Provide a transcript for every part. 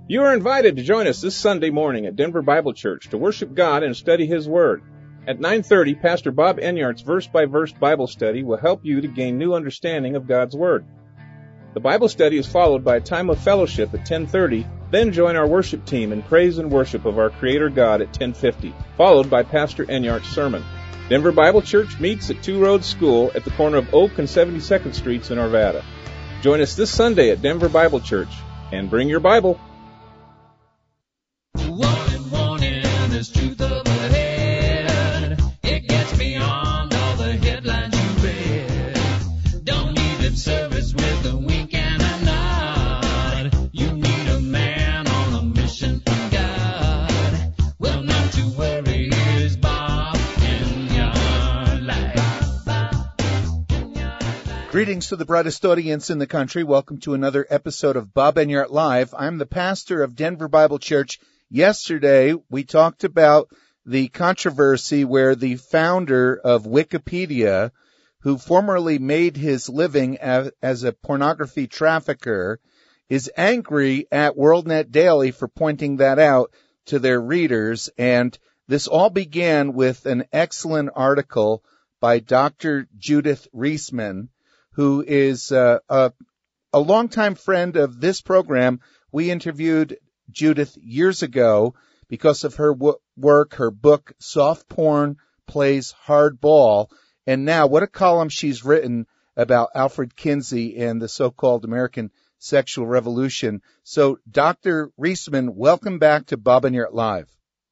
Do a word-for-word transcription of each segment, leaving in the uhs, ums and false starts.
You are invited to join us this Sunday morning at Denver Bible Church to worship God and study His Word. At nine thirty, Pastor Bob Enyart's verse-by-verse Bible study will help you to gain new understanding of God's Word. The Bible study is followed by a time of fellowship at ten thirty, then join our worship team in praise and worship of our Creator God at ten fifty, followed by Pastor Enyart's sermon. Denver Bible Church meets at Two Roads School at the corner of Oak and seventy-second Streets in Arvada. Join us this Sunday at Denver Bible Church, and bring your Bible. Warning, warning, there's truth up ahead. It gets beyond all the headlines you read. Don't need lip service with a wink and a nod. You need a man on a mission from God. Well, not to worry, here's Bob Enyart Live. Greetings to the brightest audience in the country. Welcome to another episode of Bob Enyart Live. I'm the pastor of Denver Bible Church. Yesterday, we talked about the controversy where the founder of Wikipedia, who formerly made his living as, as a pornography trafficker, is angry at WorldNet Daily for pointing that out to their readers. And this all began with an excellent article by Doctor Judith Reisman, who is uh, a, a longtime friend of this program. We interviewed Judith years ago because of her w- work, her book, Soft Porn Plays Hardball. And now what a column she's written about Alfred Kinsey and the so-called American sexual revolution. So, Doctor Reisman, welcome back to Bob Enyart Live.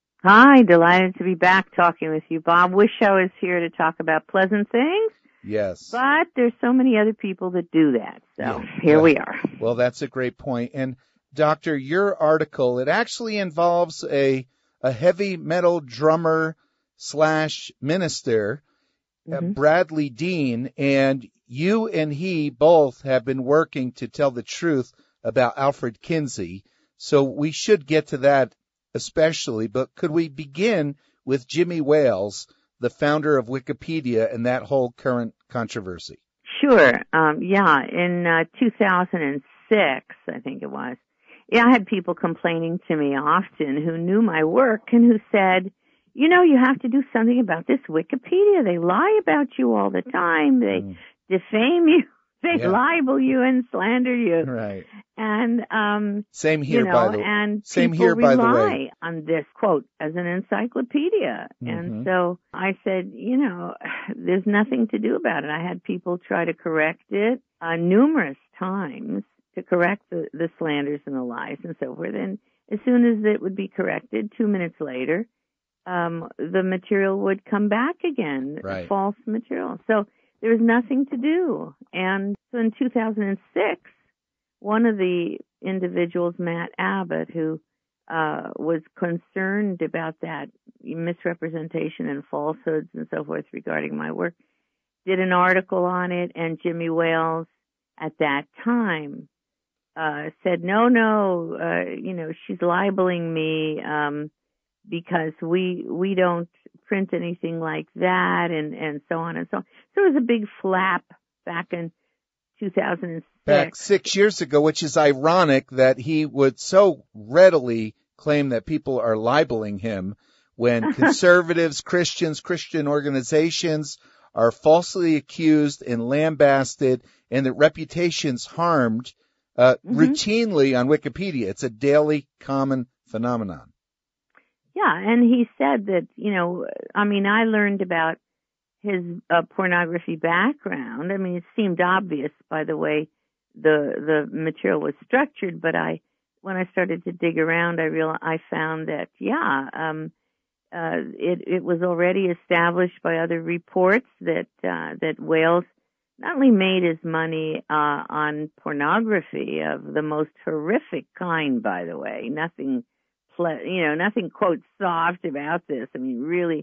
Hi, delighted to be back talking with you, Bob. Wish I was here to talk about pleasant things. Yes. But there's so many other people that do that. So Yeah. here well, we are. Well, that's a great point. And Doctor, your article, it actually involves a a heavy metal drummer slash minister, Mm-hmm. uh, Bradley Dean, and you and he both have been working to tell the truth about Alfred Kinsey. So we should get to that especially, but could we begin with Jimmy Wales, the founder of Wikipedia, and that whole current controversy? Sure. Um, yeah, in uh, two thousand six, I think it was, yeah, I had people complaining to me often who knew my work and who said, you know, you have to do something about this Wikipedia. They lie about you all the time. They mm. defame you. They yeah. libel you and slander you. Right. And um same here, you know, by the way. And same people here, by the way. rely on this quote as an encyclopedia. Mm-hmm. And so I said, you know, there's nothing to do about it. I had people try to correct it uh, numerous times to correct the, the slanders and the lies and so forth. And as soon as it would be corrected, two minutes later, um, the material would come back again, right. false material. So there was nothing to do. And so in two thousand six, one of the individuals, Matt Abbott, who uh, was concerned about that misrepresentation and falsehoods and so forth regarding my work, did an article on it, and Jimmy Wales at that time uh, said, no, no, uh, you know, she's libeling me um, because we we don't print anything like that, and, and so on and so on. So it was a big flap back in two thousand six. Back six years ago, which is ironic that he would so readily claim that people are libeling him when conservatives, Christians, Christian organizations are falsely accused and lambasted and their reputations harmed uh, mm-hmm. routinely on Wikipedia. It's a daily common phenomenon. Yeah, and he said that, you know, I mean, I learned about his uh, pornography background. I mean, it seemed obvious by the way the the material was structured, but I, when I started to dig around, I realized I found that yeah, um, uh, it it was already established by other reports that uh, that Wales not only made his money uh, on pornography of the most horrific kind, by the way, nothing, ple- you know, nothing quote soft about this. I mean, really.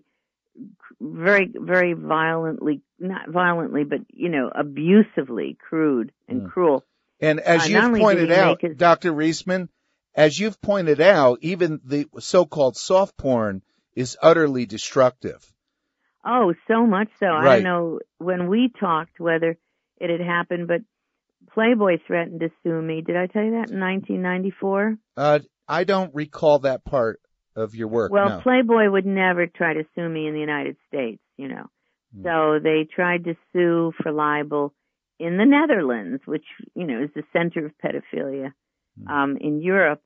very, very violently, not violently, but, you know, abusively crude and mm. cruel. And as uh, you've pointed out, his... Doctor Reisman, as you've pointed out, even the so-called soft porn is utterly destructive. Oh, so much so. Right. I don't know when we talked whether it had happened, but Playboy threatened to sue me. Did I tell you that in nineteen ninety-four? Uh, I don't recall that part of your work. Well, no. Playboy would never try to sue me in the United States, you know. Hmm. So they tried to sue for libel in the Netherlands, which, you know, is the center of pedophilia Hmm. um, in Europe.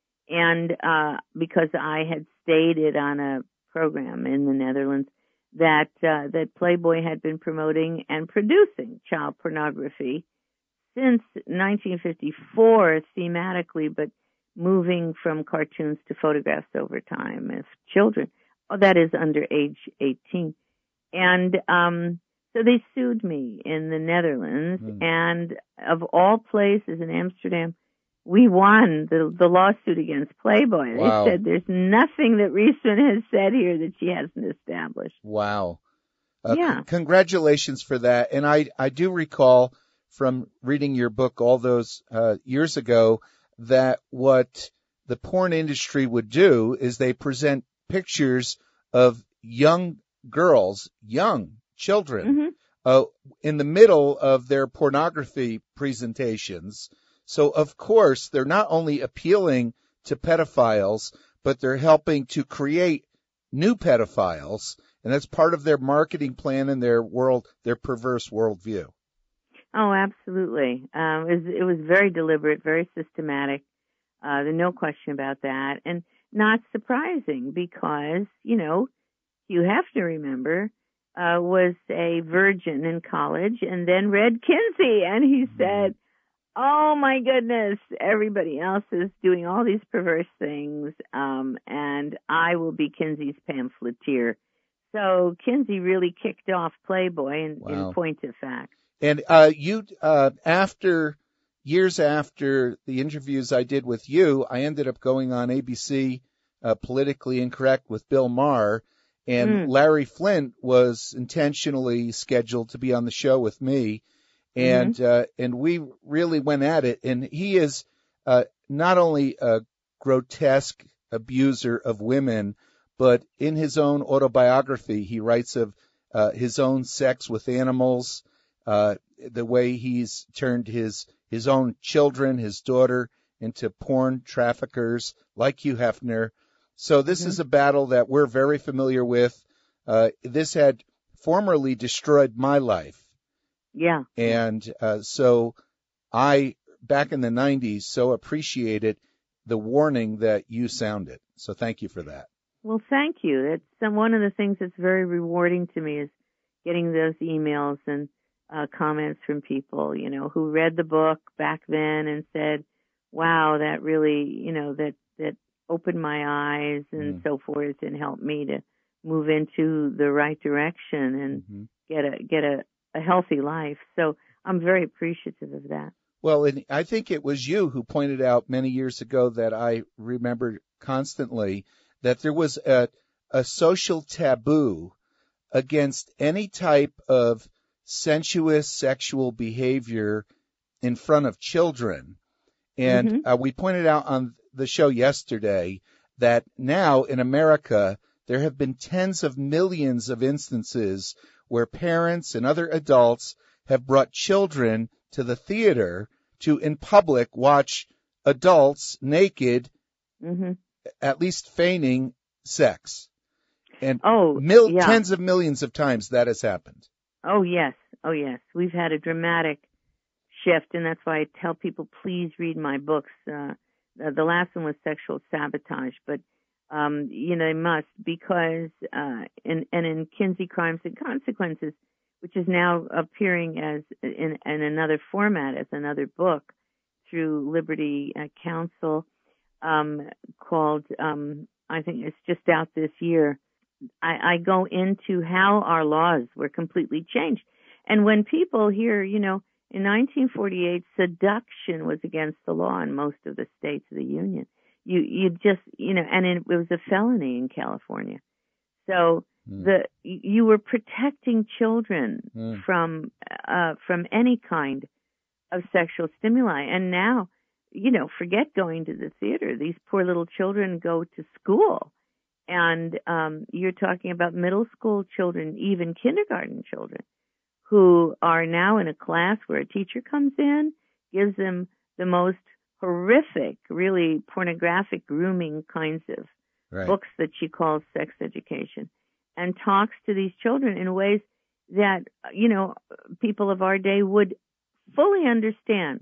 And uh, because I had stated on a program in the Netherlands that uh, that Playboy had been promoting and producing child pornography since nineteen fifty-four thematically, but moving from cartoons to photographs over time of children. Oh, that is under age eighteen. And um, so they sued me in the Netherlands, Hmm. and of all places in Amsterdam, we won the, the lawsuit against Playboy. Wow. They said there's nothing that Reisman has said here that she hasn't established. Wow. Uh, Yeah. c- congratulations for that. And I, I do recall from reading your book all those uh, years ago that what the porn industry would do is they present pictures of young girls, young children, hmm uh, in the middle of their pornography presentations. So, of course, they're not only appealing to pedophiles, but they're helping to create new pedophiles. And that's part of their marketing plan and their world, their perverse worldview. Oh, absolutely. Um, it, was, it was very deliberate, very systematic. Uh, there's no question about that. And not surprising because, you know, you have to remember, uh, was a virgin in college and then read Kinsey. And he said, oh my goodness, everybody else is doing all these perverse things, um, and I will be Kinsey's pamphleteer. So Kinsey really kicked off Playboy in, Wow. in point of fact. And uh, you, uh, after years after the interviews I did with you, I ended up going on A B C, uh, Politically Incorrect with Bill Maher, and Mm. Larry Flint was intentionally scheduled to be on the show with me. And Mm-hmm. uh, and we really went at it. And he is uh, not only a grotesque abuser of women, but in his own autobiography, he writes of uh, his own sex with animals, uh, the way he's turned his his own children, his daughter, into porn traffickers like Hugh Hefner. So this Mhm. is a battle that we're very familiar with. Uh, this had formerly destroyed my life. Yeah. And uh, so I, back in the nineties, so appreciated the warning that you sounded. So thank you for that. Well, thank you. That's some, one of the things that's very rewarding to me is getting those emails and uh, comments from people, you know, who read the book back then and said, wow, that really, you know, that, that opened my eyes and Mm. so forth and helped me to move into the right direction and hmm get a, get a, a healthy life. So I'm very appreciative of that. Well, and I think it was you who pointed out many years ago that I remember constantly that there was a, a social taboo against any type of sensuous sexual behavior in front of children. And Mhm. uh, we pointed out on the show yesterday that now in America, there have been tens of millions of instances where parents and other adults have brought children to the theater to, in public, watch adults naked, hmm at least feigning sex. And Oh, mil- yeah. tens of millions of times that has happened. Oh, yes. Oh, yes. We've had a dramatic shift, and that's why I tell people, please read my books. Uh, the the last one was Sexual Sabotage, but, um, you know, they must because, uh, in, and in Kinsey Crimes and Consequences, which is now appearing as in, in another format as another book through Liberty uh, Counsel, um, called, um, I think it's just out this year. I, I go into how our laws were completely changed. And when people hear, you know, in nineteen forty-eight, seduction was against the law in most of the states of the Union. You, you just, you know, and it, it was a felony in California. So Mm. the you were protecting children Mm. from uh, from any kind of sexual stimuli. And now, you know, forget going to the theater. These poor little children go to school. And um, you're talking about middle school children, even kindergarten children, who are now in a class where a teacher comes in, gives them the most horrific, really pornographic grooming kinds of Right. books that she calls sex education, and talks to these children in ways that, you know, people of our day would fully understand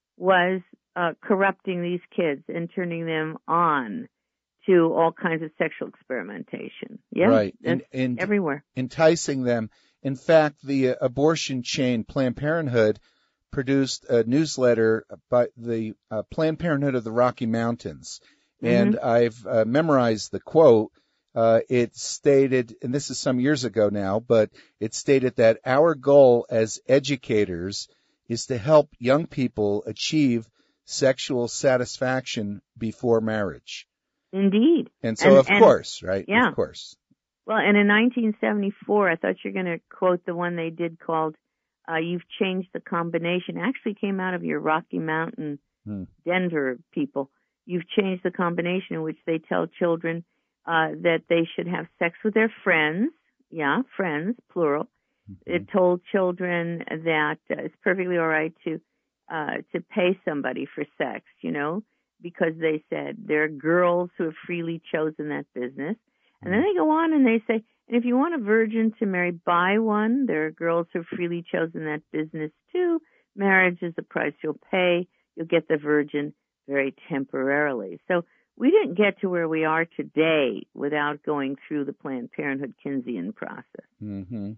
was uh, corrupting these kids and turning them on to all kinds of sexual experimentation. Yeah, Right. that's And, and everywhere. enticing them. In fact, the uh, abortion chain Planned Parenthood produced a newsletter by the uh, Planned Parenthood of the Rocky Mountains. And Mm-hmm. I've uh, memorized the quote. Uh, it stated, and this is some years ago now, but it stated that our goal as educators is to help young people achieve sexual satisfaction before marriage. Indeed. And so, And- of and- course, right? yeah. Of course. Well, and in nineteen seventy-four, I thought you were going to quote the one they did called uh, You've Changed the Combination. Actually came out of your Rocky Mountain, Hmm. Denver people. You've changed the combination in which they tell children uh, that they should have sex with their friends. Yeah, friends, plural. Mm-hmm. It told children that uh, it's perfectly all right to uh, to pay somebody for sex, you know, because they said there are girls who have freely chosen that business. And then they go on and they say, and if you want a virgin to marry, buy one. There are girls who have freely chosen that business too. Marriage is the price you'll pay. You'll get the virgin very temporarily. So we didn't get to where we are today without going through the Planned Parenthood Keynesian process. hmm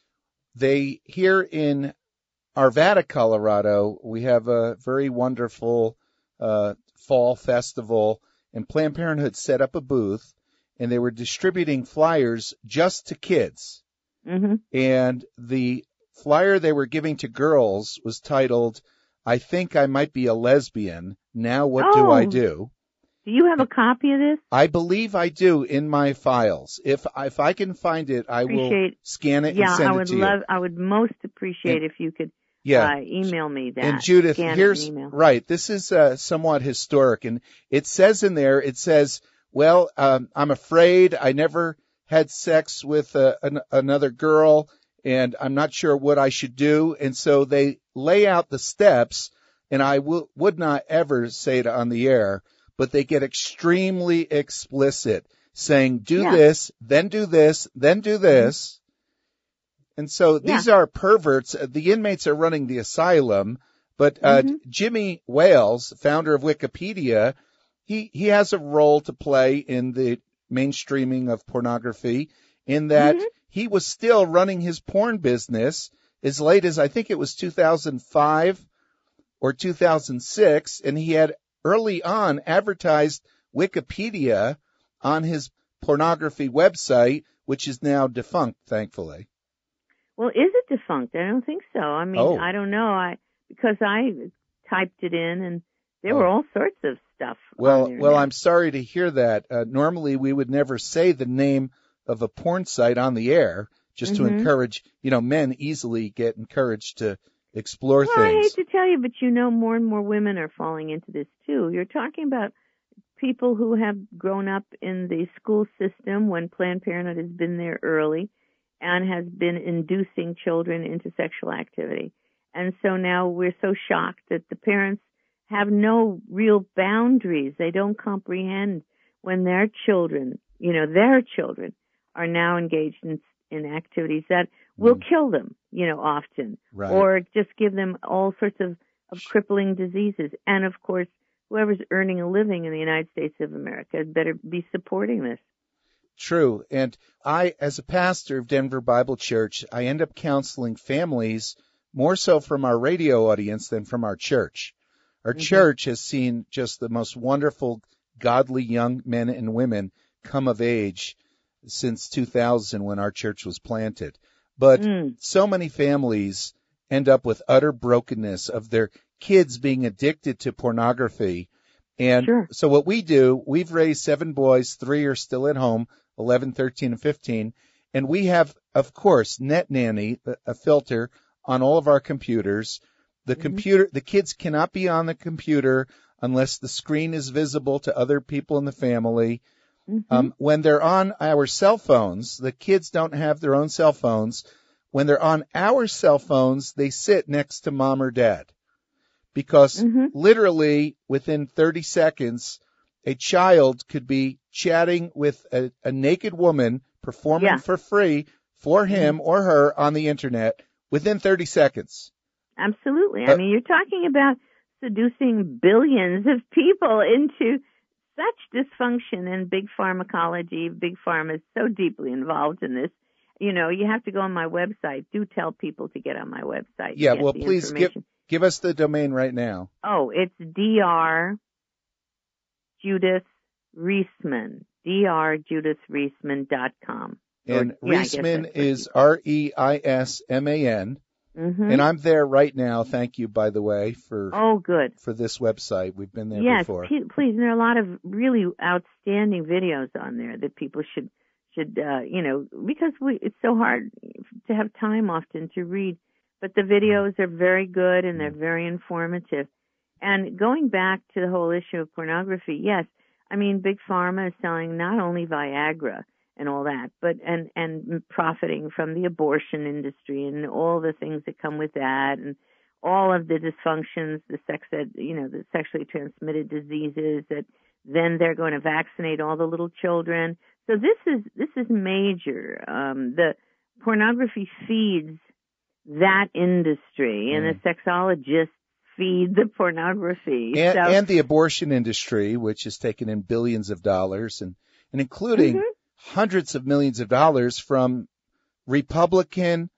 They, here in Arvada, Colorado, we have a very wonderful uh, fall festival, and Planned Parenthood set up a booth, and they were distributing flyers just to kids. hmm And the flyer they were giving to girls was titled, I think I might be a lesbian. Now what do I Oh. do? Do you have a copy of this? I believe I do in my files. If if I can find it, I will Appreciate- scan it Yeah, and send I it would to love. you. I would most appreciate if you could Yeah. uh, email me that. And Judith, Scan it here's and email. right. This is uh, somewhat historic, and it says in there. It says, "Well, um, I'm afraid I never had sex with uh, an, another girl, and I'm not sure what I should do." And so they lay out the steps, and I w- would not ever say it on the air, but they get extremely explicit, saying, "Do Yeah. this, then do this, then do this." And so Yeah. these are perverts. Uh, The inmates are running the asylum, but uh, Mhm. Jimmy Wales, founder of Wikipedia, he, he has a role to play in the mainstreaming of pornography in that Mhm. he was still running his porn business as late as I think it was two thousand five or two thousand six, and he had early on advertised Wikipedia on his pornography website, which is now defunct, thankfully. Well, is it defunct? I don't think so. I mean, Oh. I don't know. I because I typed it in and there were Oh. all sorts of stuff. Well, on there well, now. I'm sorry to hear that. Uh, normally, we would never say the name of a porn site on the air, just to Mhm. encourage, you know, men easily get encouraged to explore Well, I hate things. to tell you, but you know, more and more women are falling into this too. You're talking about people who have grown up in the school system when Planned Parenthood has been there early and has been inducing children into sexual activity. And so now we're so shocked that the parents have no real boundaries. They don't comprehend when their children, you know, their children are now engaged in, in activities that will Mm. kill them, you know, often, Right. or just give them all sorts of, of crippling diseases. And of course, whoever's earning a living in the United States of America had better be supporting this. True. And I, as a pastor of Denver Bible Church, I end up counseling families more so from our radio audience than from our church. Our Mhm. church has seen just the most wonderful, godly young men and women come of age since two thousand when our church was planted. But Mm. so many families end up with utter brokenness of their kids being addicted to pornography. And Sure. so what we do, we've raised seven boys, three are still at home, eleven, thirteen, and fifteen. And we have, of course, NetNanny, a- a filter on all of our computers. The Mhm. computer, the kids cannot be on the computer unless the screen is visible to other people in the family. Mhm. Um, when they're on our cell phones, the kids don't have their own cell phones. When they're on our cell phones, they sit next to mom or dad because Mhm. literally within thirty seconds, a child could be chatting with a, a naked woman performing Yeah. for free for him or her on the internet within thirty seconds. Absolutely. Uh, I mean, you're talking about seducing billions of people into such dysfunction, and big pharmacology, big pharma is so deeply involved in this. You know, you have to go on my website. Do tell people to get on my website. Yeah, get well, the please give, information. give us the domain right now. Oh, it's Doctor Judith Reisman, Doctor Judith Reisman dot com. And Or- yeah, I guess Reisman that's what is you- R E I S M A N. Mhm. And I'm there right now. Thank you, by the way, for Oh, good. for this website. We've been there Yes, before. p- please. And there are a lot of really outstanding videos on there that people should should uh, you know, because we it's so hard to have time often to read, but the videos are very good and they're very informative. And going back to the whole issue of pornography, yes, I mean, big pharma is selling not only Viagra and all that, but and and profiting from the abortion industry and all the things that come with that, and all of the dysfunctions, the sex ed, you know, the sexually transmitted diseases that then they're going to vaccinate all the little children. So this is this is major. Um, the pornography feeds that industry, and the sexologists feed the pornography. And, so, and the abortion industry, which has taken in billions of dollars, and, and including Mhm. hundreds of millions of dollars from Republican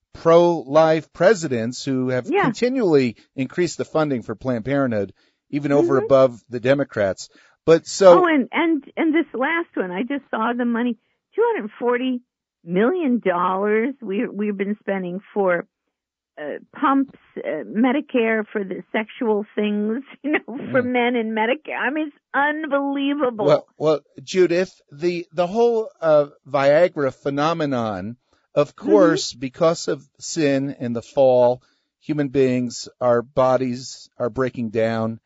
pro-life presidents who have Yeah. continually increased the funding for Planned Parenthood, even over Mhm. above the Democrats. But so oh, and, and, and this last one, I just saw the money, two hundred forty million dollars we, we've been spending for uh, pumps, uh, Medicare for the sexual things, you know, for Mm. men in Medicare. I mean, it's unbelievable. Well, well, Judith, the the whole uh, Viagra phenomenon, of course, because of sin and the fall, human beings, our bodies are breaking down.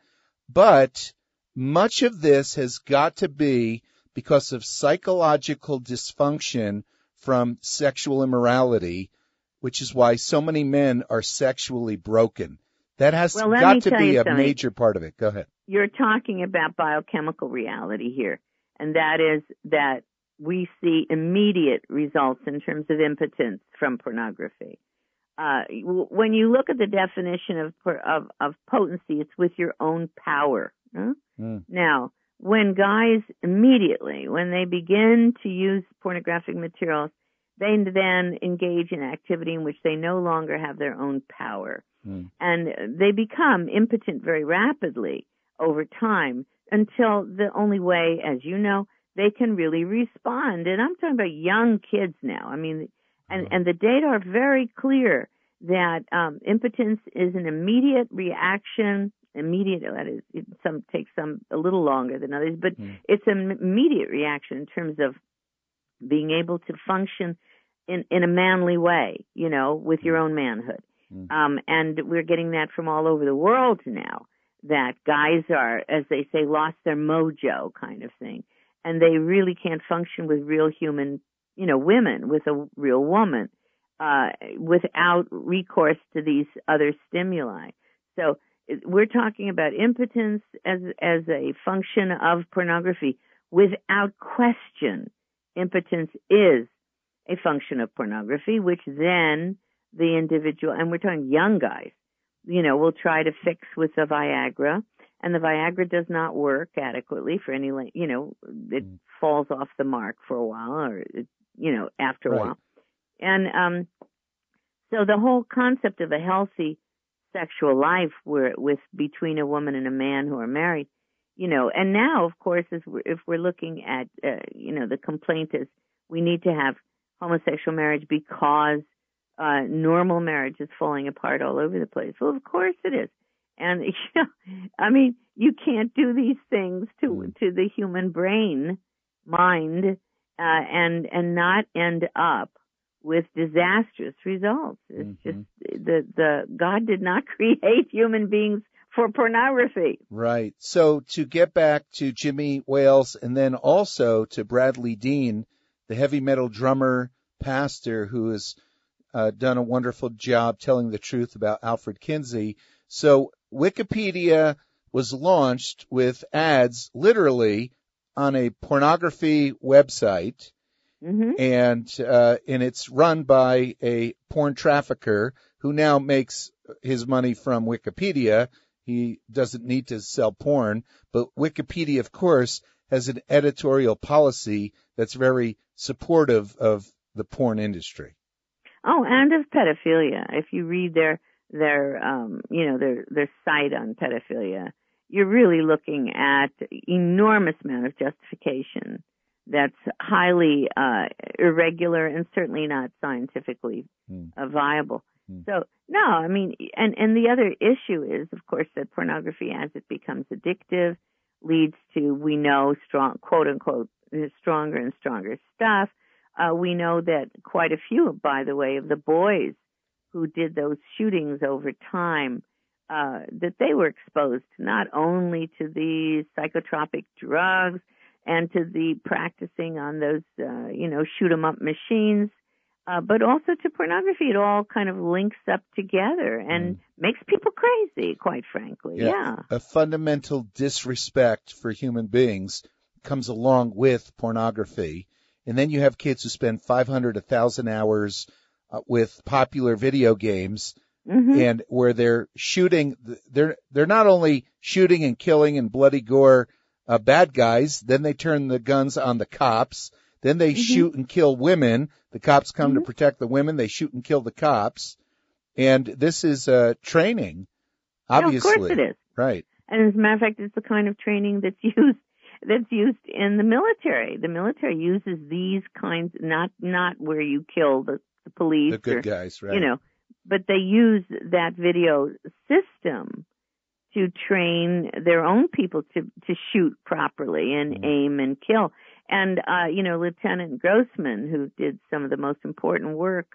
But much of this has got to be because of psychological dysfunction from sexual immorality, which is why so many men are sexually broken. That has Well, let me got to tell be you a something. major part of it. Go ahead. You're talking about biochemical reality here, and that is that we see immediate results in terms of impotence from pornography. Uh, w- when you look at the definition of, por- of of potency, it's with your own power. Huh? Mm. Now, when guys immediately, when they begin to use pornographic materials, they then engage in activity in which they no longer have their own power. Mm. And they become impotent very rapidly over time until the only way, as you know, they can really respond. And I'm talking about young kids now. I mean, and, and the data are very clear that um, impotence is an immediate reaction. Immediate, that is, it some takes some a little longer than others, but Mm. it's an immediate reaction in terms of being able to function in, in a manly way, you know, with your own manhood. Mm. Um, and we're getting that from all over the world now, that guys are, as they say, lost their mojo kind of thing. And they really can't function with real human, you know, women, with a real woman, uh, without recourse to these other stimuli. So it- we're talking about impotence as, as a function of pornography. Without question, impotence is a function of pornography, which then the individual, and we're talking young guys, you know, will try to fix with the Viagra, and the Viagra does not work adequately for any, length, you know, it Mm. falls off the mark for a while, or, it, you know, after a Right. while. And um, so the whole concept of a healthy sexual life where, with between a woman and a man who are married, you know, and now, of course, as we're, if we're looking at, uh, you know, the complaint is we need to have homosexual marriage because uh, normal marriage is falling apart all over the place. Well, of course it is. And, you know, I mean, you can't do these things to Mm. to the human brain, mind, uh, and and not end up with disastrous results. It's Mhm. just the the God did not create human beings for pornography. Right. So to get back to Jimmy Wales and then also to Bradley Dean, the heavy metal drummer pastor who has uh, done a wonderful job telling the truth about Alfred Kinsey. So Wikipedia was launched with ads literally on a pornography website, hmm and uh, and it's run by a porn trafficker who now makes his money from Wikipedia. He doesn't need to sell porn, but Wikipedia, of course, has an editorial policy that's very supportive of the porn industry. Oh, and of pedophilia. If you read their their um, you know their their site on pedophilia, you're really looking at enormous amount of justification that's highly uh, irregular and certainly not scientifically Hmm. uh, viable. Hmm. So no, I mean, and and the other issue is, of course, that pornography, as it becomes addictive, leads to, we know, strong, quote unquote, stronger and stronger stuff. Uh, we know that quite a few, by the way, of the boys who did those shootings over time, uh, that they were exposed not only to these psychotropic drugs and to the practicing on those, uh, you know, shoot 'em up machines, uh, but also to pornography. It all kind of links up together and Mm. makes people crazy, quite frankly. Yeah. A fundamental disrespect for human beings comes along with pornography. And then you have kids who spend five hundred, one thousand hours uh, with popular video games, hmm and where they're shooting, they're they're not only shooting and killing and bloody gore uh, bad guys, then they turn the guns on the cops, then they Mhm. shoot and kill women. The cops come to Mhm. protect the women, they shoot and kill the cops. And this is uh, training, obviously. Yeah, of course it is. Right. And as a matter of fact, it's the kind of training that's used that's used in the military. The military uses these kinds, not not where you kill the, the police, The good or, guys, right. you know, but they use that video system to train their own people to to shoot properly and Mhm. aim and kill. And uh, you know, Lieutenant Grossman, who did some of the most important work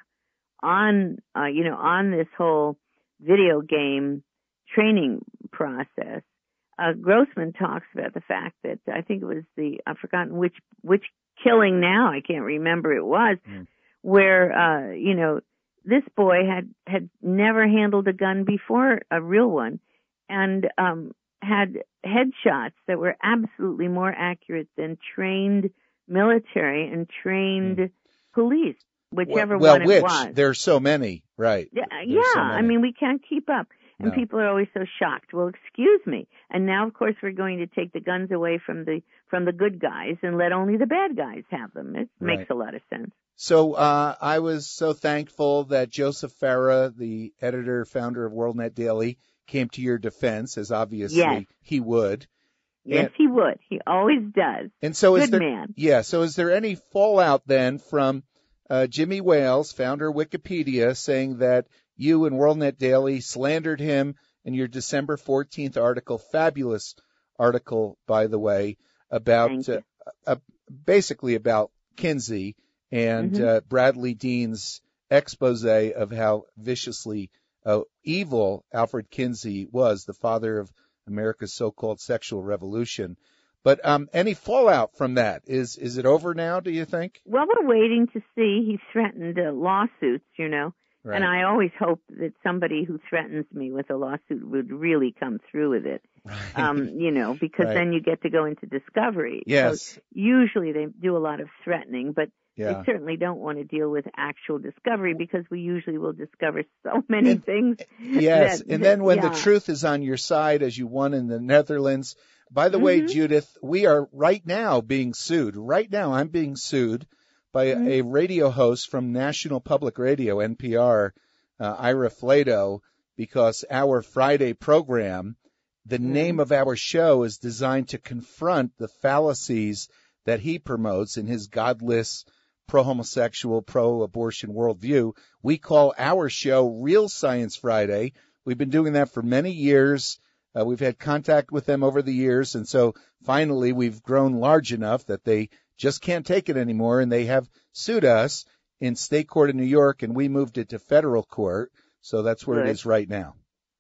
on uh, you know on this whole video game training process. Uh, Grossman talks about the fact that I think it was the, I've forgotten which, which killing now, I can't remember it was, Mm. where, uh, you know, this boy had, had never handled a gun before, a real one, and, um, had headshots that were absolutely more accurate than trained military and trained Mm. police, whichever well, one which, it was. There are so many, right. Yeah, There's yeah. so I many. mean, we can't keep up. And No. people are always so shocked. Well, excuse me. And now, of course, we're going to take the guns away from the from the good guys and let only the bad guys have them. It Right. makes a lot of sense. So uh, I was so thankful that Joseph Farah, the editor, founder of WorldNet Daily, came to your defense, as obviously Yes. he would. Yes, And- he would. He always does. And so is Good there, man. yeah, so is there any fallout then from uh, Jimmy Wales, founder of Wikipedia, saying that you and WorldNet Daily slandered him in your December fourteenth article, fabulous article, by the way, about Thank uh, you. uh, basically about Kinsey and Mhm. uh, Bradley Dean's expose of how viciously uh, evil Alfred Kinsey was, the father of America's so-called sexual revolution. But um, any fallout from that? Is is it over now, do you think? Well, we're waiting to see. He threatened uh, lawsuits, you know. Right. And I always hope that somebody who threatens me with a lawsuit would really come through with it. Right. Um, you know, because Right. then you get to go into discovery. Yes. So usually they do a lot of threatening, but Yeah. they certainly don't want to deal with actual discovery because we usually will discover so many And- things. Yes. that- And then when yeah. the truth is on your side, as you won in the Netherlands. By the way, Mhm. Judith, we are right now being sued. Right now, I'm being sued by a, Mhm. a radio host from National Public Radio, N P R, uh, Ira Flato, because our Friday program, the Mhm. name of our show is designed to confront the fallacies that he promotes in his godless, pro-homosexual, pro-abortion worldview. We call our show Real Science Friday. We've been doing that for many years. Uh, we've had contact with them over the years, and so finally we've grown large enough that they just can't take it anymore, and they have sued us in state court in New York, and we moved it to federal court, so that's where it Good. is right now.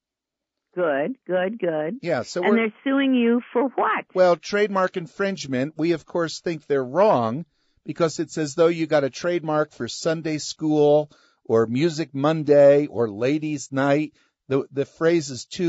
Good, good, good. Yeah, so And we're, they're suing you for what? well, trademark infringement, we of course think they're wrong because it's as though you got a trademark for Sunday school or Music Monday or Ladies Night. The, the phrase is too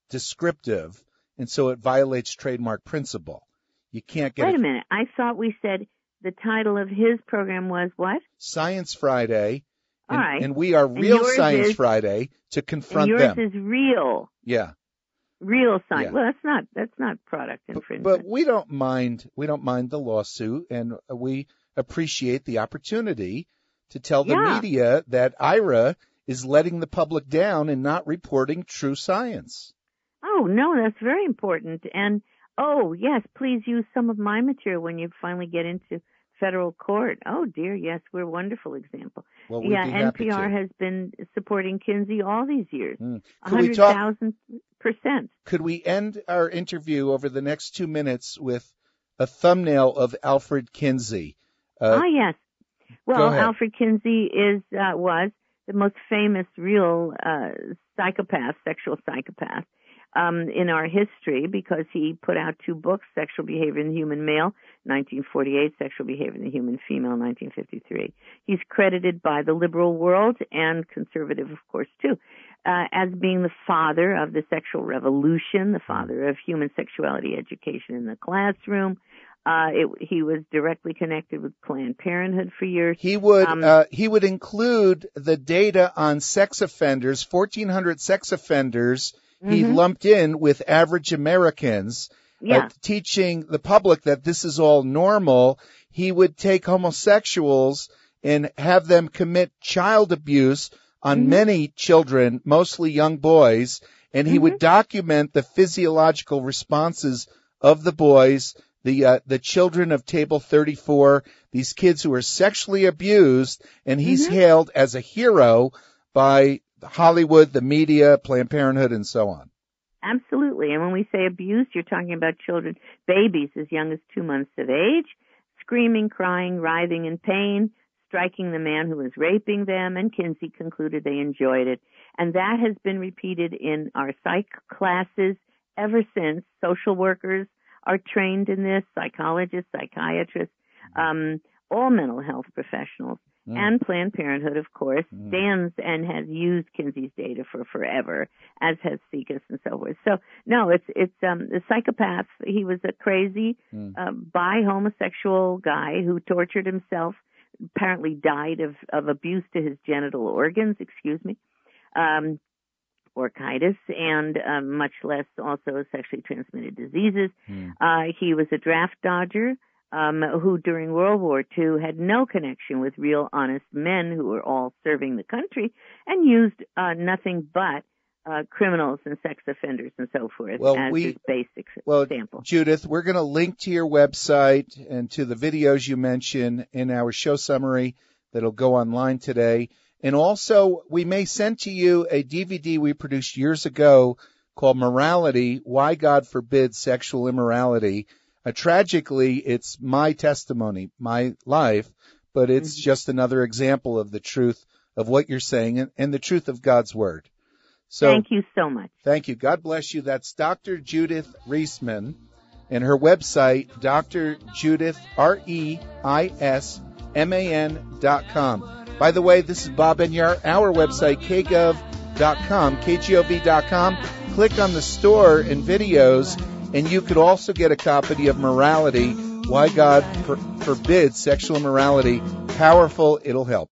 descriptive, and so it violates trademark principle. You can't get Wait it. a minute. I thought we said the title of his program was what? Science Friday, and, All right. and we are Real yours Science is- Friday to confront And yours them. is real, Yeah. real science. Yeah. Well, that's not that's not product But, infringement. but we don't mind we don't mind the lawsuit, and we appreciate the opportunity to tell the Yeah. media that I R A is letting the public down and not reporting true science. Oh, no, that's very important. And, oh, yes, please use some of my material when you finally get into federal court. Oh, dear, yes, we're a wonderful example. Well, we'd yeah, be happy N P R to. has been supporting Kinsey all these years. Mm. A Could we hundred talk? thousand percent. Could we end our interview over the next two minutes with a thumbnail of Alfred Kinsey? Uh, Ah, yes. go Well, ahead. Alfred Kinsey is uh, was the most famous real uh, psychopath, sexual psychopath, um, in our history because he put out two books, Sexual Behavior in the Human Male, nineteen forty-eight, Sexual Behavior in the Human Female, nineteen fifty-three. He's credited by the liberal world and conservative, of course, too, uh, as being the father of the sexual revolution, the father of human sexuality education in the classroom. Uh, it, he was directly connected with Planned Parenthood for years. He would Um, uh, he would include the data on sex offenders, fourteen hundred sex offenders he Mhm. lumped in with average Americans, Yeah. uh, teaching the public that this is all normal. He would take homosexuals and have them commit child abuse on Mhm. many children, mostly young boys, and he Mhm. would document the physiological responses of the boys, the uh, the children of Table thirty-four, these kids who are sexually abused, and he's Mhm. hailed as a hero by Hollywood, the media, Planned Parenthood, and so on. Absolutely. And when we say abuse, you're talking about children, babies as young as two months of age, screaming, crying, writhing in pain, striking the man who was raping them, and Kinsey concluded they enjoyed it. And that has been repeated in our psych classes ever since. Social workers are trained in this, psychologists, psychiatrists, um, all mental health professionals. Mm. And Planned Parenthood, of course, Mm. stands and has used Kinsey's data for forever, as has SICUS and so forth. So, no, it's it's um, the psychopath. He was a crazy, Mm. uh, bi homosexual guy who tortured himself. Apparently, died of of abuse to his genital organs. Excuse me, um, orchitis, and um, much less also sexually transmitted diseases. Mm. Uh, he was a draft dodger. Um, who during World War Two had no connection with real honest men who were all serving the country and used uh, nothing but uh, criminals and sex offenders and so forth Well, as we- his basic Well, sample. Judith, we're going to link to your website and to the videos you mention in our show summary that'll go online today. And also, we may send to you a D V D we produced years ago called Morality, Why God Forbids Sexual Immorality. Uh, tragically, it's my testimony, my life, but it's Mhm. just another example of the truth of what you're saying and, and the truth of God's Word. So, Thank you so much. Thank you. God bless you. That's Doctor Judith Reisman, and her website, Doctor Judith, R E I S M A N dot com. By the way, this is Bob Enyart, our website, k gov dot com, k g o v dot com. Click on the store and videos, and you could also get a copy of Morality, Why God For- Forbids Sexual Immorality. Powerful. It'll help.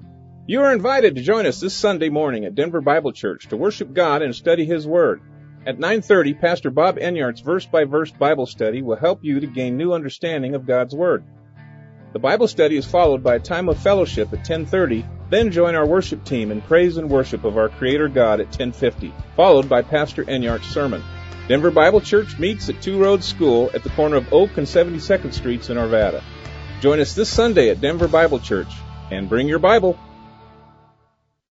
You are invited to join us this Sunday morning at Denver Bible Church to worship God and study His Word. At nine thirty, Pastor Bob Enyart's verse-by-verse Bible study will help you to gain new understanding of God's Word. The Bible study is followed by a time of fellowship at ten thirty, then join our worship team in praise and worship of our Creator God at ten fifty, followed by Pastor Enyart's sermon. Denver Bible Church meets at Two Roads School at the corner of Oak and seventy-second Streets in Arvada. Join us this Sunday at Denver Bible Church, and bring your Bible.